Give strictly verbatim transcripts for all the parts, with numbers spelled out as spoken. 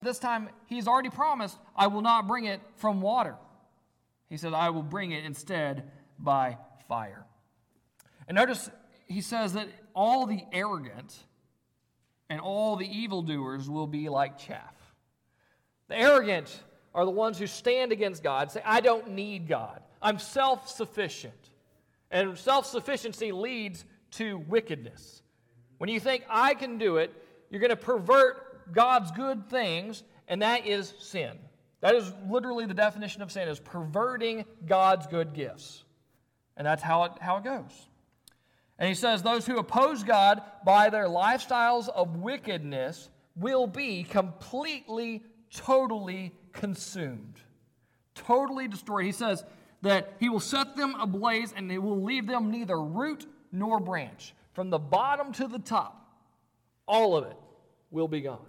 This time, he's already promised, I will not bring it from water. He said, I will bring it instead by fire. And notice he says that all the arrogant and all the evildoers will be like chaff. The arrogant are the ones who stand against God, say, I don't need God. I'm self-sufficient. And self-sufficiency leads to wickedness. When you think, I can do it, you're going to pervert God's good things, and that is sin. That is literally the definition of sin, is perverting God's good gifts. And that's how it, how it goes. And he says, those who oppose God by their lifestyles of wickedness will be completely, totally consumed. Totally destroyed. He says that he will set them ablaze and he will leave them neither root nor branch. From the bottom to the top, all of it will be gone.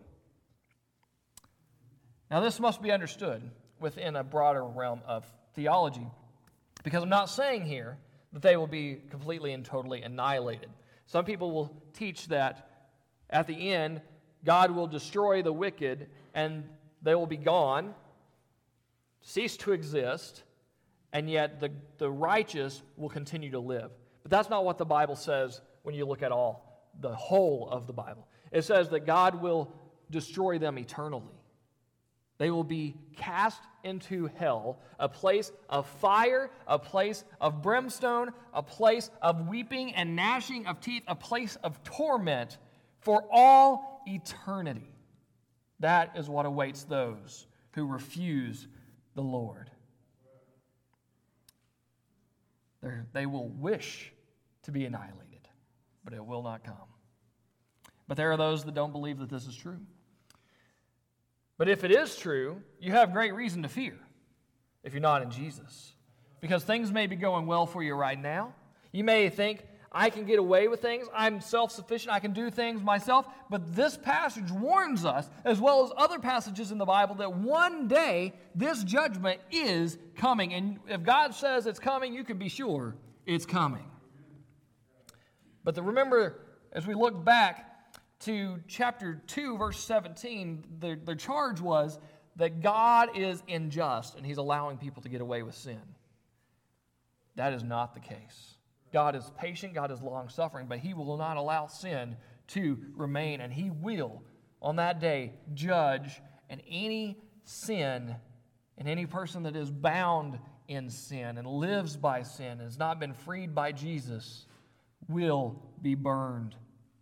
Now this must be understood within a broader realm of theology, because I'm not saying here that they will be completely and totally annihilated. Some people will teach that at the end, God will destroy the wicked and they will be gone, cease to exist, and yet the, the righteous will continue to live. But that's not what the Bible says when you look at all, the whole of the Bible. It says that God will destroy them eternally. They will be cast into hell, a place of fire, a place of brimstone, a place of weeping and gnashing of teeth, a place of torment for all eternity. That is what awaits those who refuse the Lord. They're, they will wish to be annihilated, but it will not come. But there are those that don't believe that this is true. But if it is true, you have great reason to fear if you're not in Jesus. Because things may be going well for you right now. You may think, I can get away with things. I'm self-sufficient. I can do things myself. But this passage warns us, as well as other passages in the Bible, that one day this judgment is coming. And if God says it's coming, you can be sure it's coming. But the, remember, as we look back to chapter two, verse seventeen, the, the charge was that God is unjust and he's allowing people to get away with sin. That is not the case. God is patient, God is long-suffering, but he will not allow sin to remain, and he will, on that day, judge, and any sin and any person that is bound in sin and lives by sin and has not been freed by Jesus will be burned.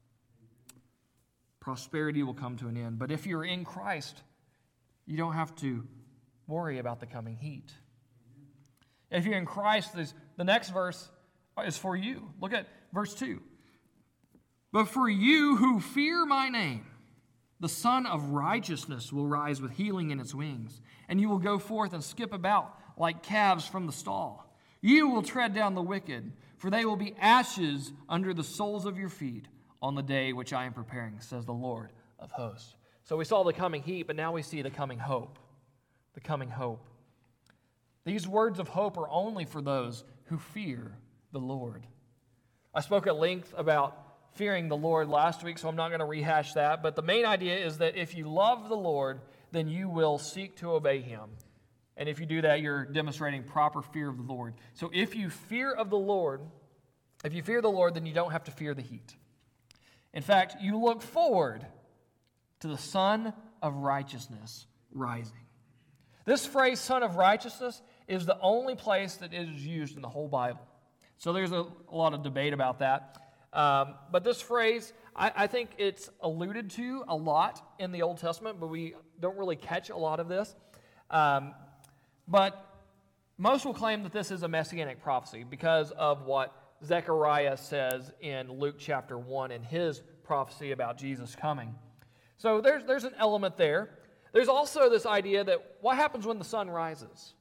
Prosperity will come to an end. But if you're in Christ, you don't have to worry about the coming heat. If you're in Christ, the next verse is for you. Look at verse two. But for you who fear my name, the Son of Righteousness will rise with healing in its wings, and you will go forth and skip about like calves from the stall. You will tread down the wicked, for they will be ashes under the soles of your feet on the day which I am preparing, says the Lord of hosts. So we saw the coming heat, but now we see the coming hope. The coming hope. These words of hope are only for those who fear the Lord. I spoke at length about fearing the Lord last week, so I'm not going to rehash that. But the main idea is that if you love the Lord, then you will seek to obey him. And if you do that, you're demonstrating proper fear of the Lord. So if you fear of the Lord, if you fear the Lord, then you don't have to fear the heat. In fact, you look forward to the Son of Righteousness rising. This phrase, Son of Righteousness, is the only place that it is used in the whole Bible. So there's a, a lot of debate about that. Um, but this phrase, I, I think it's alluded to a lot in the Old Testament, but we don't really catch a lot of this. Um, but most will claim that this is a messianic prophecy because of what Zechariah says in Luke chapter one in his prophecy about Jesus coming. So there's, there's an element there. There's also this idea that what happens when the sun rises?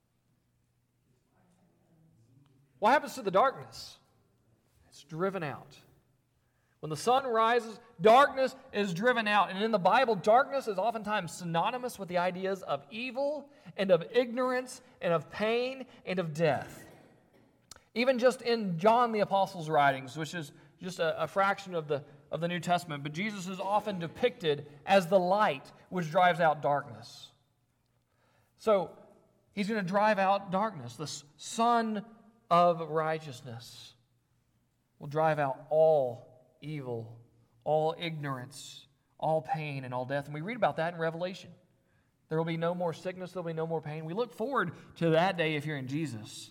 What happens to the darkness? It's driven out. When the sun rises, darkness is driven out. And in the Bible, darkness is oftentimes synonymous with the ideas of evil and of ignorance and of pain and of death. Even just in John the Apostle's writings, which is just a, a fraction of the of the New Testament, but Jesus is often depicted as the light which drives out darkness. So, he's going to drive out darkness. The Son of righteousness will drive out all evil, all ignorance, all pain, and all death. And we read about that in Revelation. There will be no more sickness, there will be no more pain. We look forward to that day if you're in Jesus.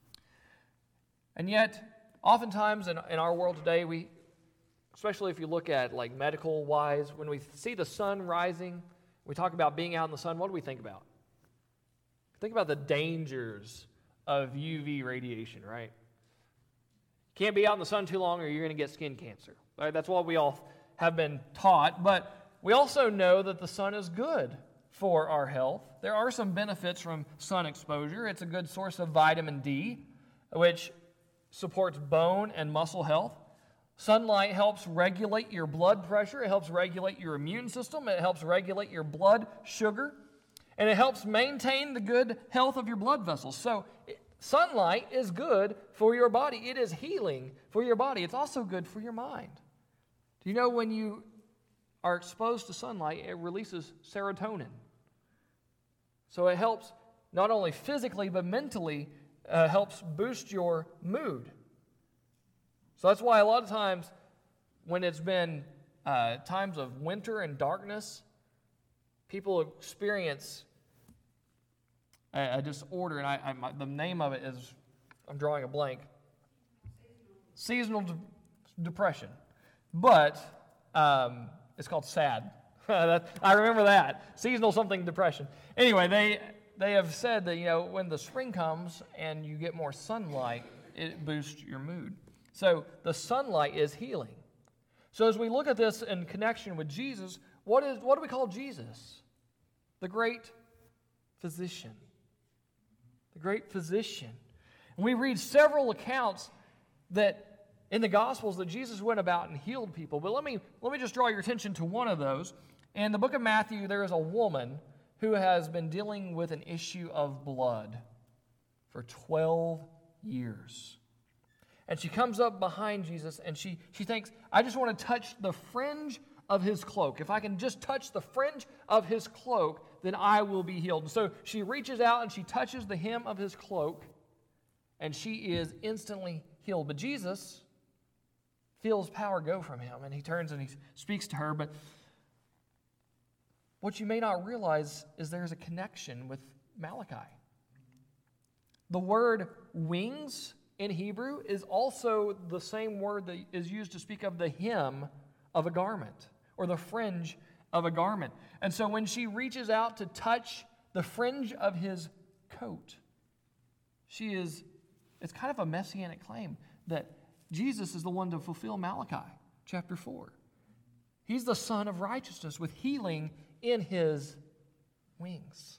And yet, oftentimes in, in our world today, we, especially if you look at like medical-wise, when we see the sun rising, we talk about being out in the sun, what do we think about? Think about the dangers of U V radiation, right? Can't be out in the sun too long or you're going to get skin cancer. Right? That's what we all have been taught. But we also know that the sun is good for our health. There are some benefits from sun exposure. It's a good source of vitamin D, which supports bone and muscle health. Sunlight helps regulate your blood pressure. It helps regulate your immune system. It helps regulate your blood sugar. And it helps maintain the good health of your blood vessels. So sunlight is good for your body. It is healing for your body. It's also good for your mind. Do you know when you are exposed to sunlight, it releases serotonin? So it helps not only physically, but mentally uh, helps boost your mood. So that's why a lot of times when it's been uh, times of winter and darkness, people experience a, a disorder, and I, I, my, the name of it is, I'm drawing a blank, seasonal de- depression. But um, it's called SAD. that, I remember that. Seasonal something depression. Anyway, they they have said that, you know, when the spring comes and you get more sunlight, it boosts your mood. So the sunlight is healing. So as we look at this in connection with Jesus, what is what do we call Jesus? The great physician. The great physician. And we read several accounts that in the Gospels that Jesus went about and healed people. But let me let me just draw your attention to one of those. In the book of Matthew, there is a woman who has been dealing with an issue of blood for twelve years. And she comes up behind Jesus and she, she thinks, I just want to touch the fringe of his cloak. If I can just touch the fringe of his cloak, then I will be healed. And so she reaches out and she touches the hem of his cloak, and she is instantly healed. But Jesus feels power go from him, and he turns and he speaks to her. But what you may not realize is there's a connection with Malachi. The word wings in Hebrew is also the same word that is used to speak of the hem of a garment or the fringe of a garment. And so when she reaches out to touch the fringe of his coat, she is, it's kind of a messianic claim that Jesus is the one to fulfill Malachi chapter four. He's the Son of righteousness with healing in his wings.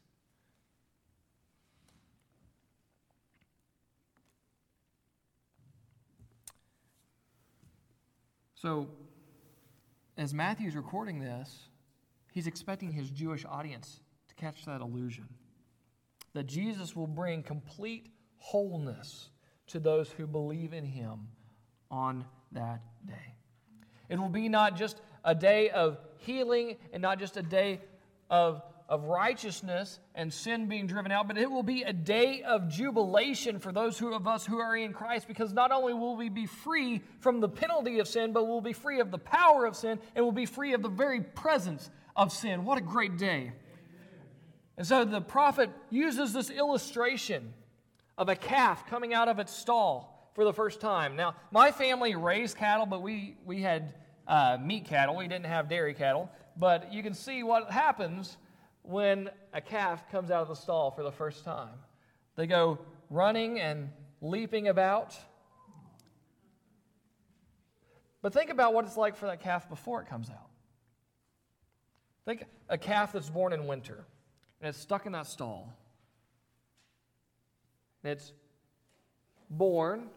So, as Matthew's recording this, he's expecting his Jewish audience to catch that illusion. That Jesus will bring complete wholeness to those who believe in him on that day. It will be not just a day of healing and not just a day of, of righteousness and sin being driven out, but it will be a day of jubilation for those who, of us who are in Christ, because not only will we be free from the penalty of sin, but we'll be free of the power of sin, and we'll be free of the very presence of sin. What a great day. And so the prophet uses this illustration of a calf coming out of its stall for the first time. Now, my family raised cattle, but we, we had uh, meat cattle. We didn't have dairy cattle. But you can see what happens when a calf comes out of the stall for the first time. They go running and leaping about. But think about what it's like for that calf before it comes out. Think a calf that's born in winter, and it's stuck in that stall. And it's born.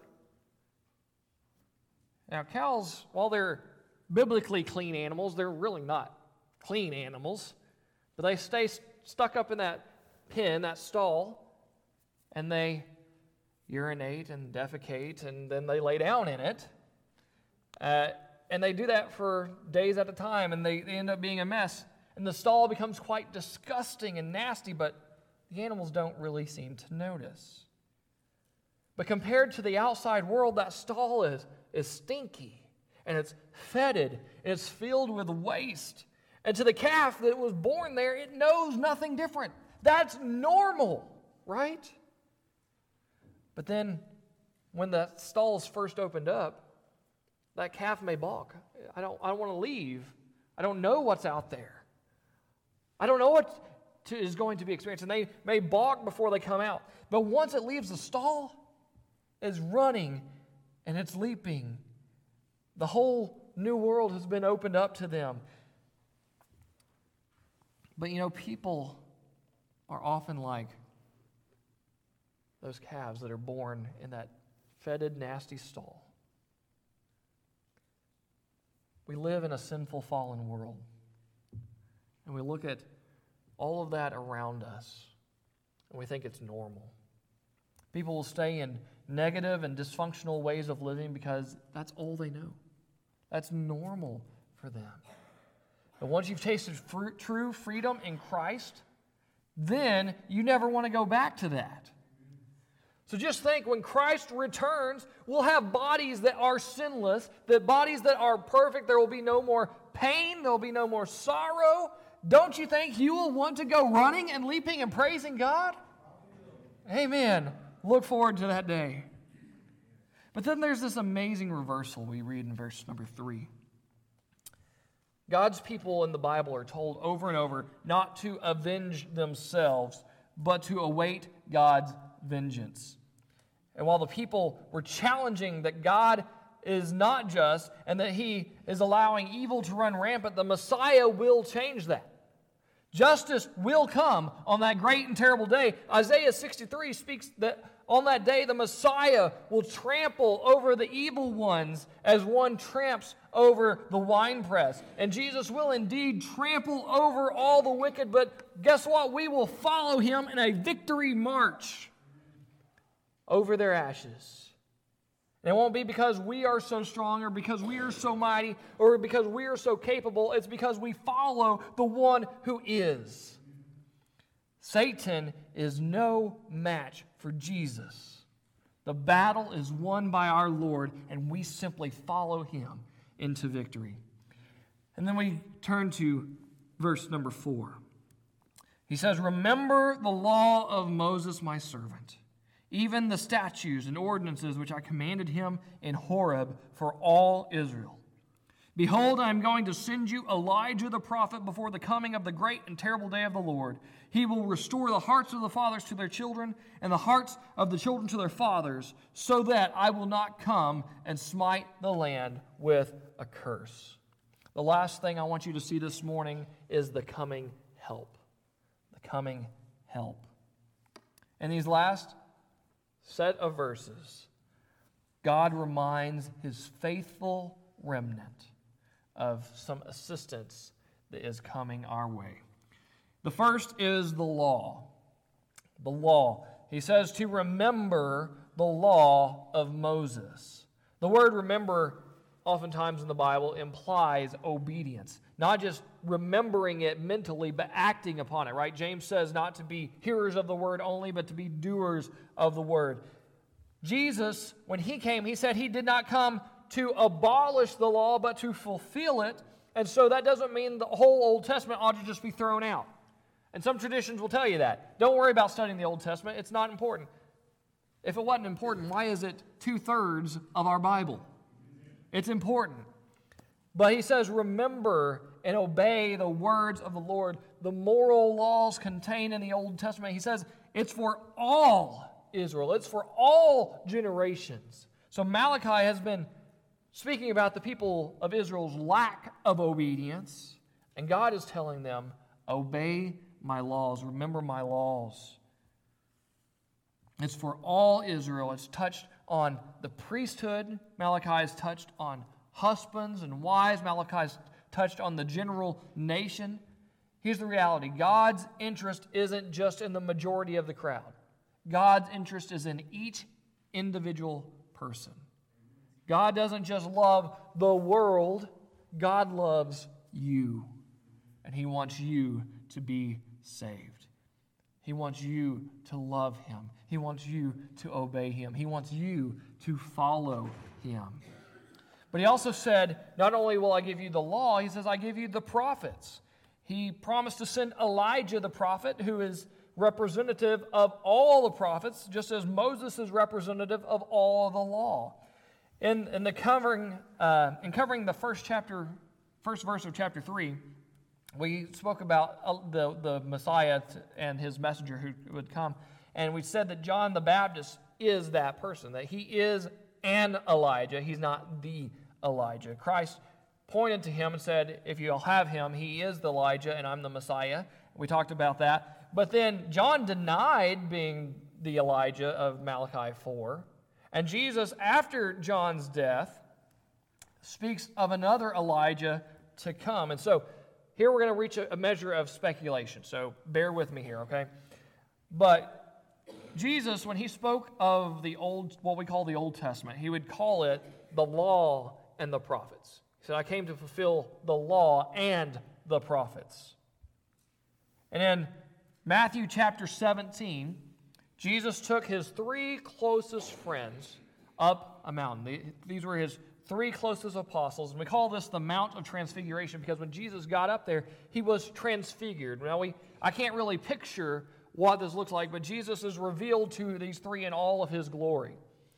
Now, cows, while they're biblically clean animals, they're really not clean animals. But they stay st- stuck up in that pen, that stall, and they urinate and defecate, and then they lay down in it. Uh, and they do that for days at a time, and they, they end up being a mess. And the stall becomes quite disgusting and nasty, but the animals don't really seem to notice. But compared to the outside world, that stall is, is stinky, and it's fetid, and it's filled with waste. And to the calf that was born there, it knows nothing different. That's normal, right? But then, when the stall is first opened up, that calf may balk. I don't, I don't want to leave. I don't know what's out there. I don't know what to, is going to be experienced. And they may balk before they come out. But once it leaves the stall, it's running and it's leaping. The whole new world has been opened up to them. But you know, people are often like those calves that are born in that fetid, nasty stall. We live in a sinful, fallen world. And we look at all of that around us, and we think it's normal. People will stay in negative and dysfunctional ways of living because that's all they know. That's normal for them. But once you've tasted fr- true freedom in Christ, then you never want to go back to that. So just think, when Christ returns, we'll have bodies that are sinless, that bodies that are perfect. There will be no more pain. There will be no more sorrow. Don't you think you will want to go running and leaping and praising God? Amen. Look forward to that day. But then there's this amazing reversal we read in verse number three. God's people in the Bible are told over and over not to avenge themselves, but to await God's vengeance. And while the people were challenging that God is not just and that He is allowing evil to run rampant, the Messiah will change that. Justice will come on that great and terrible day. Isaiah sixty-three speaks that on that day the Messiah will trample over the evil ones as one tramps over the winepress. And Jesus will indeed trample over all the wicked, but guess what? We will follow Him in a victory march over their ashes. And it won't be because we are so strong or because we are so mighty or because we are so capable. It's because we follow the one who is. Satan is no match for Jesus. The battle is won by our Lord, and we simply follow Him into victory. And then we turn to verse number four. He says, "Remember the law of Moses, my servant, even the statutes and ordinances which I commanded him in Horeb for all Israel. Behold, I am going to send you Elijah the prophet before the coming of the great and terrible day of the Lord. He will restore the hearts of the fathers to their children, and the hearts of the children to their fathers, so that I will not come and smite the land with a curse." The last thing I want you to see this morning is the coming help. The coming help. In these last set of verses, God reminds His faithful remnant of some assistance that is coming our way. The first is the law. The law. He says to remember the law of Moses. The word remember oftentimes in the Bible implies obedience. Not just remembering it mentally, but acting upon it, right? James says not to be hearers of the word only, but to be doers of the word. Jesus, when He came, He said He did not come to abolish the law, but to fulfill it. And so that doesn't mean the whole Old Testament ought to just be thrown out. And some traditions will tell you that. Don't worry about studying the Old Testament. It's not important. If it wasn't important, why is it two-thirds of our Bible? It's important. But He says, remember and obey the words of the Lord, the moral laws contained in the Old Testament. He says it's for all Israel. It's for all generations. So Malachi has been speaking about the people of Israel's lack of obedience, and God is telling them, obey my laws, remember my laws. It's for all Israel. It's touched on the priesthood. Malachi has touched on husbands and wives. Malachi has touched on the general nation. Here's the reality. God's interest isn't just in the majority of the crowd. God's interest is in each individual person. God doesn't just love the world, God loves you. And He wants you to be saved. He wants you to love Him. He wants you to obey Him. He wants you to follow Him. But He also said, not only will I give you the law, He says, I give you the prophets. He promised to send Elijah the prophet, who is representative of all the prophets, just as Moses is representative of all the law. In, in the covering, uh, in covering the first chapter, first verse of chapter three, we spoke about uh, the, the Messiah and his messenger who would come, and we said that John the Baptist is that person, that he is an Elijah. He's not the Elijah. Christ pointed to him and said, if you'll have him, he is the Elijah and I'm the Messiah. We talked about that. But then John denied being the Elijah of Malachi four. And Jesus, after John's death, speaks of another Elijah to come. And so here we're going to reach a measure of speculation. So bear with me here, okay? But Jesus, when he spoke of the old, what we call the Old Testament, he would call it the law and the prophets. He said, I came to fulfill the law and the prophets. And in Matthew chapter seventeen, Jesus took his three closest friends up a mountain. These were his three closest apostles, and we call this the Mount of Transfiguration because when Jesus got up there, he was transfigured. Now, we I can't really picture what this looks like, but Jesus is revealed to these three in all of his glory.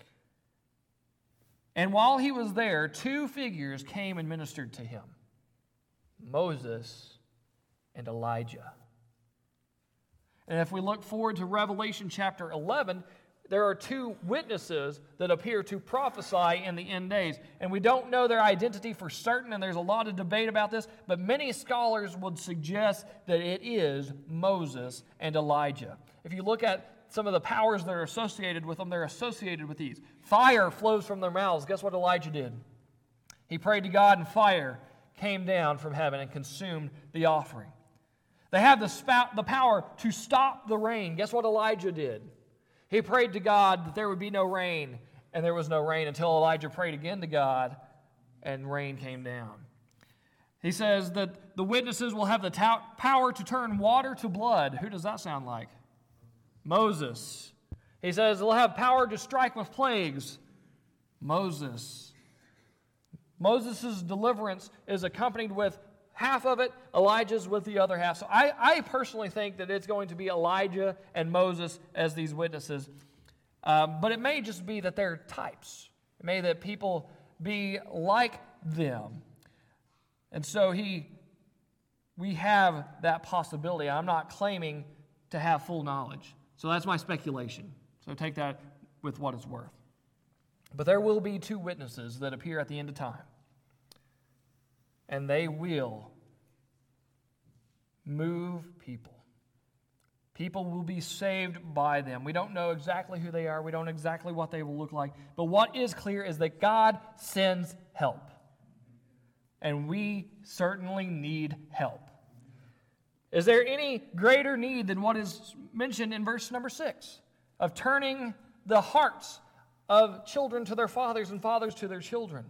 And while he was there, two figures came and ministered to him, Moses and Elijah. And if we look forward to Revelation chapter eleven, there are two witnesses that appear to prophesy in the end days. And we don't know their identity for certain, and there's a lot of debate about this, but many scholars would suggest that it is Moses and Elijah. If you look at some of the powers that are associated with them, they're associated with these. Fire flows from their mouths. Guess what Elijah did? He prayed to God, and fire came down from heaven and consumed the offering. They have the, spout, the power to stop the rain. Guess what Elijah did? He prayed to God that there would be no rain, and there was no rain until Elijah prayed again to God, and rain came down. He says that the witnesses will have the ta- power to turn water to blood. Who does that sound like? Moses. He says they'll have power to strike with plagues. Moses. Moses' deliverance is accompanied with half of it, Elijah's with the other half. So I, I personally think that it's going to be Elijah and Moses as these witnesses. Um, but it may just be that they're types. It may that people be like them. And so he, we have that possibility. I'm not claiming to have full knowledge. So that's my speculation. So take that with what it's worth. But there will be two witnesses that appear at the end of time. And they will move people. People will be saved by them. We don't know exactly who they are. We don't know exactly what they will look like. But what is clear is that God sends help. And we certainly need help. Is there any greater need than what is mentioned in verse number six? Of turning the hearts of children to their fathers and fathers to their children.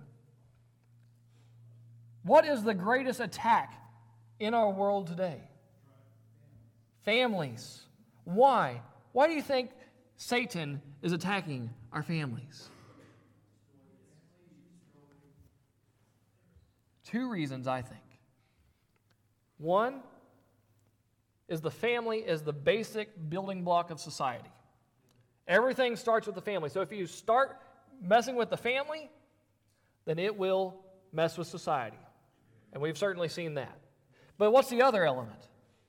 What is the greatest attack in our world today? Families. Why? Why do you think Satan is attacking our families? Two reasons, I think. One is the family is the basic building block of society. Everything starts with the family. So if you start messing with the family, then it will mess with society. And we've certainly seen that. But what's the other element?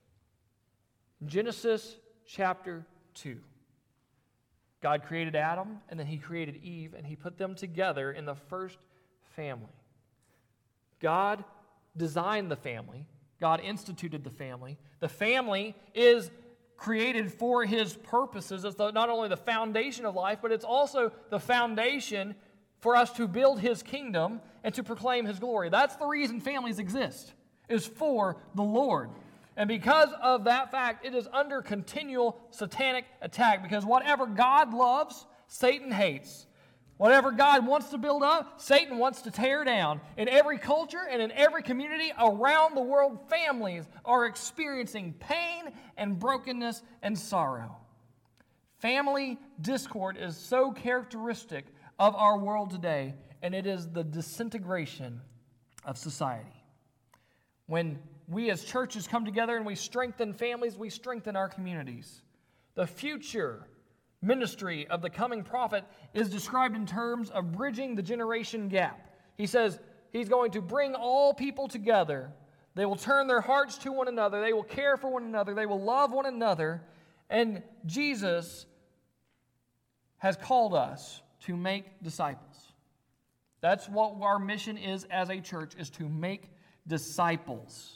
Genesis chapter two. God created Adam, and then he created Eve, and he put them together in the first family. God designed the family. God instituted the family. The family is created for his purposes. It's the, not only the foundation of life, but it's also the foundation for us to build his kingdom and to proclaim his glory. That's the reason families exist, is for the Lord. And because of that fact, it is under continual satanic attack, because whatever God loves, Satan hates. Whatever God wants to build up, Satan wants to tear down. In every culture and in every community around the world, families are experiencing pain and brokenness and sorrow. Family discord is so characteristic of our world today, and it is the disintegration of society. When we as churches come together and we strengthen families, we strengthen our communities. The future ministry of the coming prophet is described in terms of bridging the generation gap. He says he's going to bring all people together. They will turn their hearts to one another. They will care for one another. They will love one another. And Jesus has called us to make disciples. That's what our mission is as a church, is to make disciples.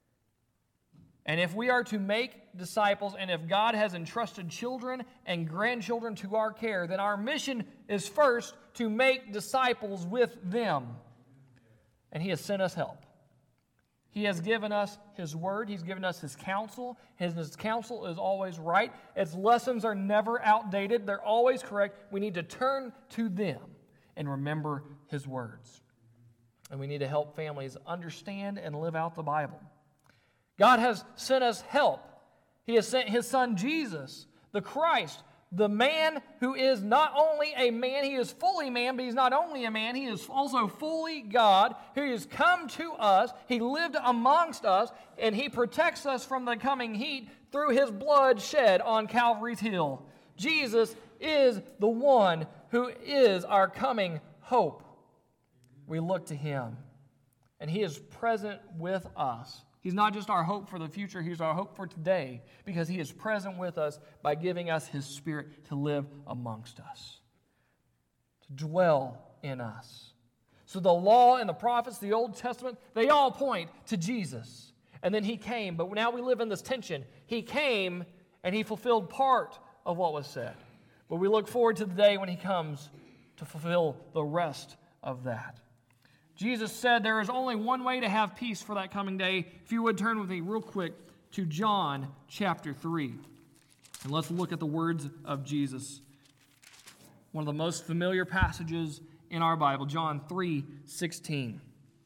And if we are to make disciples, and if God has entrusted children and grandchildren to our care, then our mission is first to make disciples with them. And He has sent us help. He has given us His word. He's given us His counsel. His, his counsel is always right. Its lessons are never outdated. They're always correct. We need to turn to them and remember His words. And we need to help families understand and live out the Bible. God has sent us help. He has sent His Son Jesus, the Christ, the man who is not only a man, He is fully man, but He's not only a man, He is also fully God, who has come to us. He lived amongst us, and He protects us from the coming heat through His blood shed on Calvary's hill. Jesus is the one who is our coming hope. We look to Him, and He is present with us. He's not just our hope for the future, He's our hope for today, because He is present with us by giving us His Spirit to live amongst us, to dwell in us. So the law and the prophets, the Old Testament, they all point to Jesus. And then He came, but now we live in this tension. He came and He fulfilled part of what was said. But we look forward to the day when He comes to fulfill the rest of that. Jesus said there is only one way to have peace for that coming day. If you would turn with me real quick to John chapter three. And let's look at the words of Jesus. One of the most familiar passages in our Bible, John three sixteen.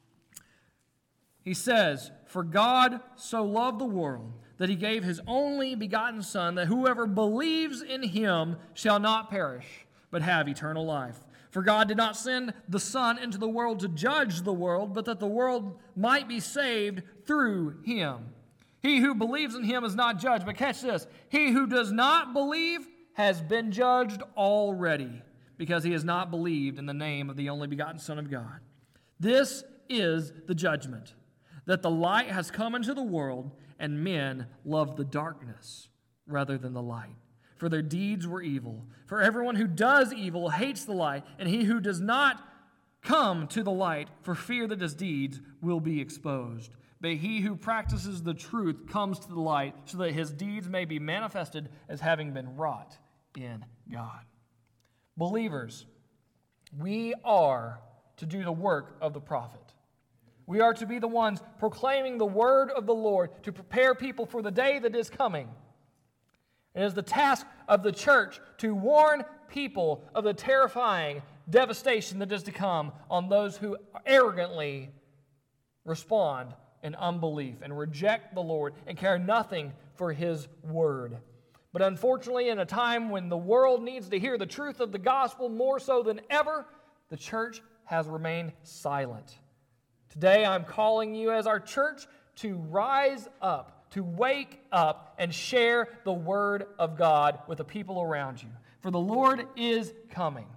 He says, "For God so loved the world that He gave His only begotten Son, that whoever believes in Him shall not perish, but have eternal life. For God did not send the Son into the world to judge the world, but that the world might be saved through Him. He who believes in Him is not judged." But catch this. "He who does not believe has been judged already, because he has not believed in the name of the only begotten Son of God. This is the judgment, that the light has come into the world, and men love the darkness rather than the light, for their deeds were evil. For everyone who does evil hates the light, and he who does not come to the light for fear that his deeds will be exposed. But he who practices the truth comes to the light, so that his deeds may be manifested as having been wrought in God." Believers, we are to do the work of the prophet. We are to be the ones proclaiming the word of the Lord to prepare people for the day that is coming. It is the task of the church to warn people of the terrifying devastation that is to come on those who arrogantly respond in unbelief and reject the Lord and care nothing for His word. But unfortunately, in a time when the world needs to hear the truth of the gospel more so than ever, the church has remained silent. Today, I'm calling you as our church to rise up, to wake up and share the word of God with the people around you. For the Lord is coming.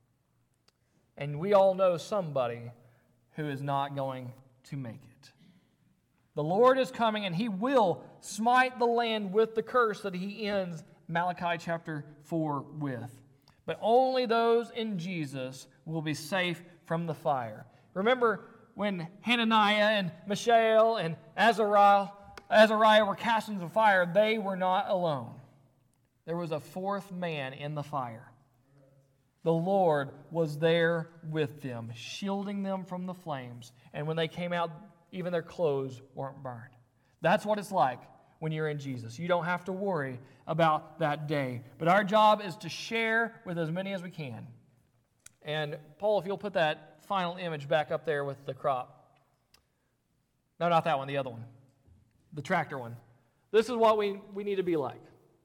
And we all know somebody who is not going to make it. The Lord is coming, and He will smite the land with the curse that He ends Malachi chapter four with. But only those in Jesus will be safe from the fire. Remember when Hananiah and Mishael and Azariah Azariah were cast into the fire, they were not alone. There was a fourth man in the fire. The Lord was there with them, shielding them from the flames. And when they came out, even their clothes weren't burned. That's what it's like when you're in Jesus. You don't have to worry about that day. But our job is to share with as many as we can And Paul, if you'll put that final image back up there with the crop. No, not that one, the other one. The tractor one. This is what we, we need to be like.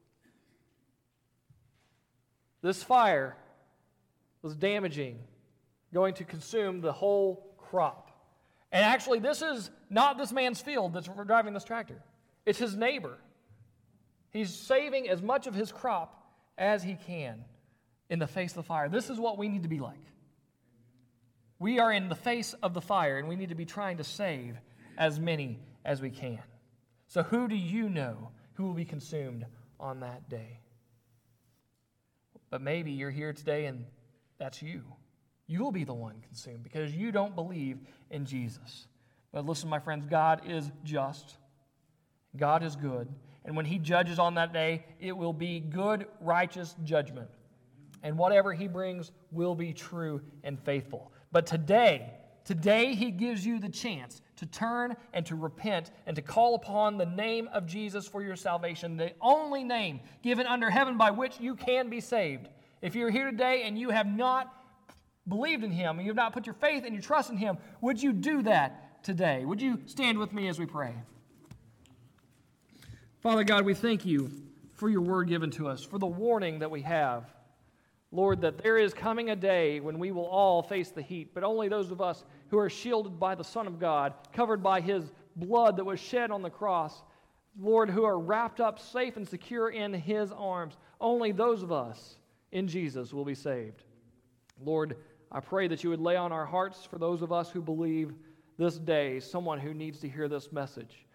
This fire was damaging, going to consume the whole crop. And actually, this is not this man's field that's driving this tractor. It's his neighbor. He's saving as much of his crop as he can in the face of the fire. This is what we need to be like. We are in the face of the fire, and we need to be trying to save as many as we can. So who do you know who will be consumed on that day? But maybe you're here today and that's you. You will be the one consumed because you don't believe in Jesus. But listen, my friends, God is just. God is good. And when he judges on that day, it will be good, righteous judgment. And whatever he brings will be true and faithful. But today, today he gives you the chance to turn and to repent and to call upon the name of Jesus for your salvation, the only name given under heaven by which you can be saved. If you're here today and you have not believed in him, and you have not put your faith and your trust in him, would you do that today? Would you stand with me as we pray? Father God, we thank you for your word given to us, for the warning that we have. Lord, that there is coming a day when we will all face the heat, but only those of us who are shielded by the Son of God, covered by his blood that was shed on the cross, Lord, who are wrapped up safe and secure in his arms, only those of us in Jesus will be saved. Lord, I pray that you would lay on our hearts for those of us who believe this day someone who needs to hear this message.